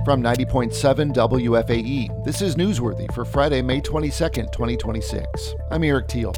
From 90.7 WFAE, this is Newsworthy for Friday, May 22nd, 2026. I'm Eric Teal.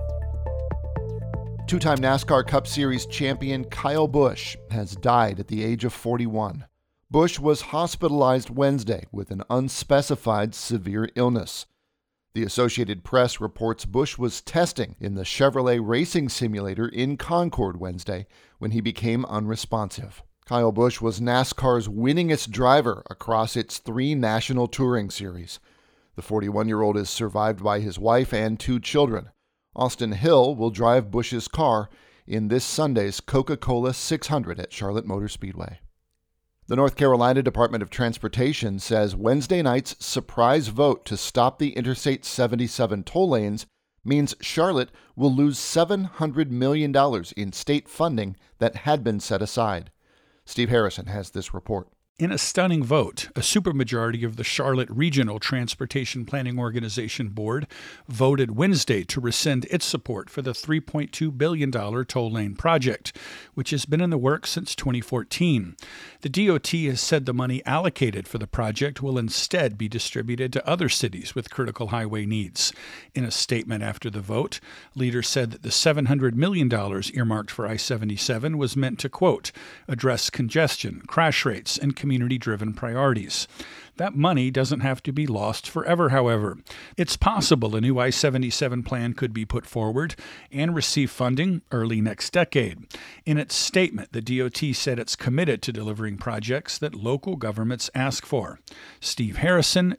Two-time NASCAR Cup Series champion Kyle Busch has died at the age of 41. Busch was hospitalized Wednesday with an unspecified severe illness. The Associated Press reports Busch was testing in the Chevrolet Racing Simulator in Concord Wednesday when he became unresponsive. Kyle Busch was NASCAR's winningest driver across its 3 national touring series. The 41-year-old is survived by his wife and 2 children. Austin Hill will drive Busch's car in this Sunday's Coca-Cola 600 at Charlotte Motor Speedway. The North Carolina Department of Transportation says Wednesday night's surprise vote to stop the Interstate 77 toll lanes means Charlotte will lose $700 million in state funding that had been set aside. Steve Harrison has this report. In a stunning vote, a supermajority of the Charlotte Regional Transportation Planning Organization Board voted Wednesday to rescind its support for the $3.2 billion toll lane project, which has been in the works since 2014. The DOT has said the money allocated for the project will instead be distributed to other cities with critical highway needs. In a statement after the vote, leaders said that the $700 million earmarked for I-77 was meant to, quote, address congestion, crash rates, and community-driven priorities. That money doesn't have to be lost forever, however. It's possible a new I-77 plan could be put forward and receive funding early next decade. In its statement, the DOT said it's committed to delivering projects that local governments ask for. Steve Harrison,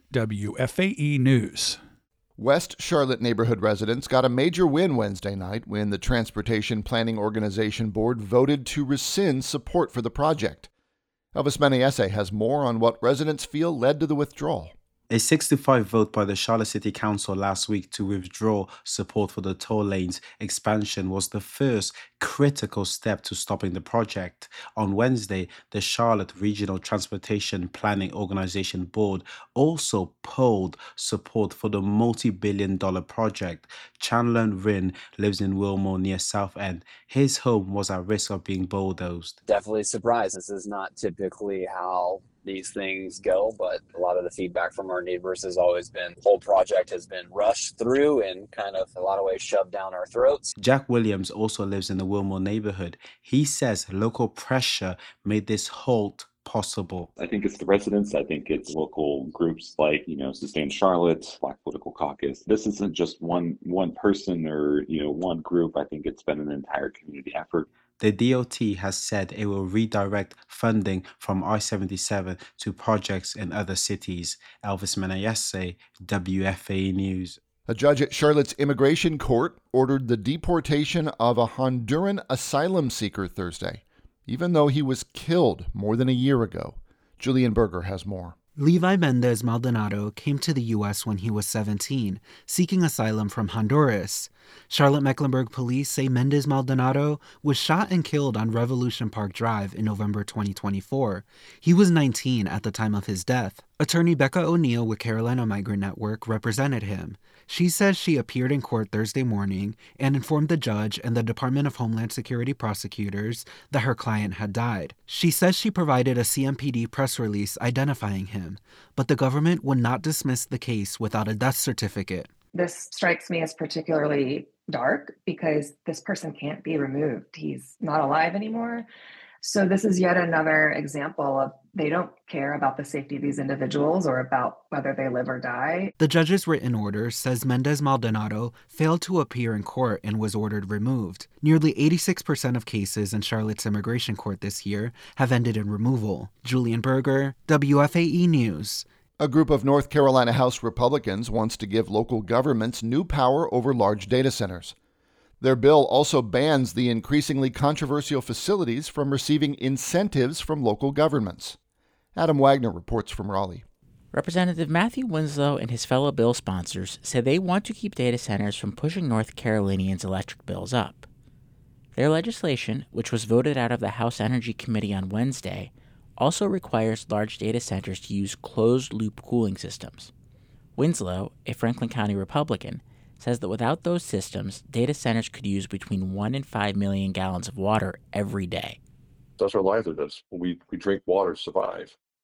WFAE News. West Charlotte neighborhood residents got a major win Wednesday night when the Transportation Planning Organization Board voted to rescind support for the project. Elvis Menayese has more on what residents feel led to the withdrawal. A 6-5 vote by the Charlotte City Council last week to withdraw support for the toll lanes expansion was the first critical step to stopping the project. On Wednesday, the Charlotte Regional Transportation Planning Organization Board also polled support for the multi-billion-dollar project. Chandler Rinn lives in Wilmore near South End. His home was at risk of being bulldozed. Definitely surprised. This is not typically how these things go, but a lot of the feedback from our neighbors has always been the whole project has been rushed through and kind of a lot of ways shoved down our throats. Jack Williams also lives in the Wilmore neighborhood. He says local pressure made this halt possible. I think it's the residents. I think it's local groups like, Sustain Charlotte, Black Political Caucus. This isn't just one person or, one group. I think it's been an entire community effort. The DOT has said it will redirect funding from I-77 to projects in other cities. Elvis Menayese, WFAE News. A judge at Charlotte's immigration court ordered the deportation of a Honduran asylum seeker Thursday, even though he was killed more than a year ago. Julian Berger has more. Levi Mendez Maldonado came to the U.S. when he was 17, seeking asylum from Honduras. Charlotte-Mecklenburg police say Mendez Maldonado was shot and killed on Revolution Park Drive in November 2024. He was 19 at the time of his death. Attorney Becca O'Neill with Carolina Migrant Network represented him. She says she appeared in court Thursday morning and informed the judge and the Department of Homeland Security prosecutors that her client had died. She says she provided a CMPD press release identifying him, but the government would not dismiss the case without a death certificate. This strikes me as particularly dark because this person can't be removed. He's not alive anymore. So this is yet another example of they don't care about the safety of these individuals or about whether they live or die. The judge's written order says Mendez Maldonado failed to appear in court and was ordered removed. Nearly 86% of cases in Charlotte's immigration court this year have ended in removal. Julian Berger, WFAE News. A group of North Carolina House Republicans wants to give local governments new power over large data centers. Their bill also bans the increasingly controversial facilities from receiving incentives from local governments. Adam Wagner reports from Raleigh. Representative Matthew Winslow and his fellow bill sponsors say they want to keep data centers from pushing North Carolinians' electric bills up. Their legislation, which was voted out of the House Energy Committee on Wednesday, also requires large data centers to use closed-loop cooling systems. Winslow, a Franklin County Republican, says that without those systems, data centers could use between 1 and 5 million gallons of water every day. That's our livelihoods. We drink water to survive.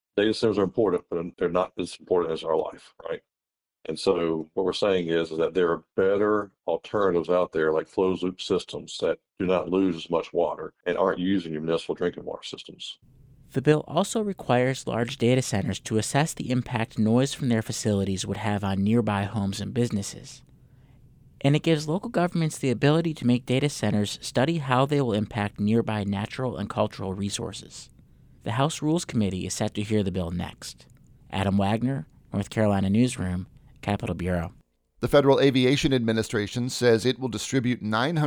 Data centers are important, but they're not as important as our life, right? And so what we're saying is that there are better alternatives out there, like closed loop systems that do not lose as much water and aren't using your municipal drinking water systems. The bill also requires large data centers to assess the impact noise from their facilities would have on nearby homes and businesses. And it gives local governments the ability to make data centers study how they will impact nearby natural and cultural resources. The House Rules Committee is set to hear the bill next. Adam Wagner, North Carolina Newsroom, Capitol Bureau. The Federal Aviation Administration says it will distribute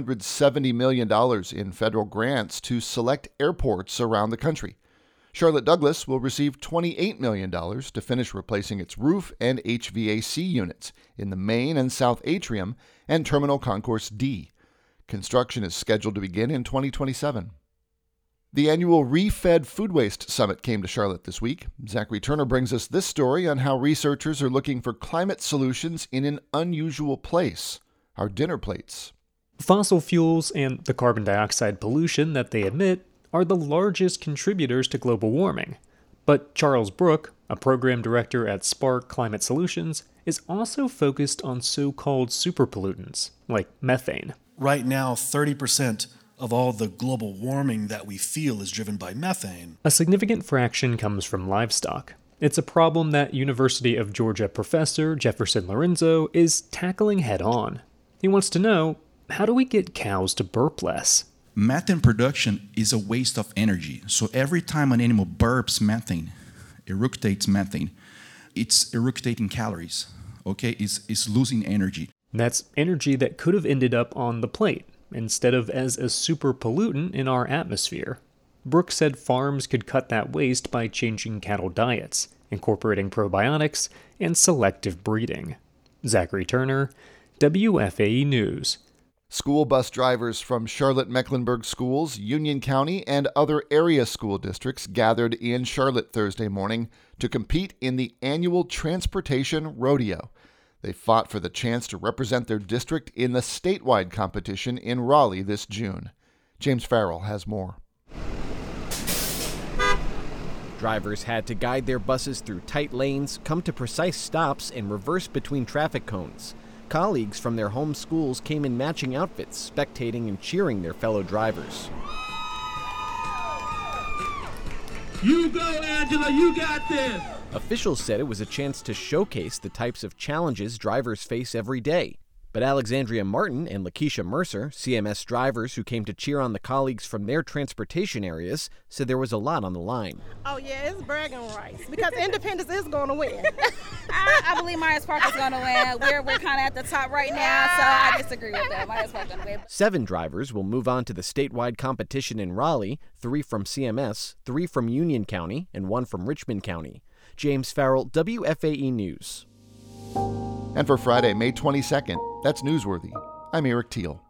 $970 million in federal grants to select airports around the country. Charlotte Douglas will receive $28 million to finish replacing its roof and HVAC units in the main and south atrium and Terminal Concourse D. Construction is scheduled to begin in 2027. The annual Refed Food Waste Summit came to Charlotte this week. Zachary Turner brings us this story on how researchers are looking for climate solutions in an unusual place, our dinner plates. Fossil fuels and the carbon dioxide pollution that they emit are the largest contributors to global warming. But Charles Brook, a program director at Spark Climate Solutions, is also focused on so-called superpollutants, like methane. Right now, 30% of all the global warming that we feel is driven by methane. A significant fraction comes from livestock. It's a problem that University of Georgia professor Jefferson Lorenzo is tackling head-on. He wants to know, how do we get cows to burp less? Methane production is a waste of energy. So every time an animal burps methane, eructates methane, it's eructating calories, okay? It's losing energy. That's energy that could have ended up on the plate, instead of as a super pollutant in our atmosphere. Brooks said farms could cut that waste by changing cattle diets, incorporating probiotics, and selective breeding. Zachary Turner, WFAE News. School bus drivers from Charlotte-Mecklenburg schools, Union County, and other area school districts gathered in Charlotte Thursday morning to compete in the annual Transportation Rodeo. They fought for the chance to represent their district in the statewide competition in Raleigh this June. James Farrell has more. Drivers had to guide their buses through tight lanes, come to precise stops, and reverse between traffic cones. Colleagues from their home schools came in matching outfits, spectating and cheering their fellow drivers. You go, Angela, you got this! Officials said it was a chance to showcase the types of challenges drivers face every day. But Alexandria Martin and Lakeisha Mercer, CMS drivers who came to cheer on the colleagues from their transportation areas, said there was a lot on the line. Oh yeah, it's bragging rights because Independence is going to win. I believe Myers Park is going to win. We're kind of at the top right now, so I disagree with that. Myers Park is going to win. 7 drivers will move on to the statewide competition in Raleigh, 3 from CMS, 3 from Union County, and 1 from Richmond County. James Farrell, WFAE News. And for Friday, May 22nd, that's Newsworthy. I'm Eric Teal.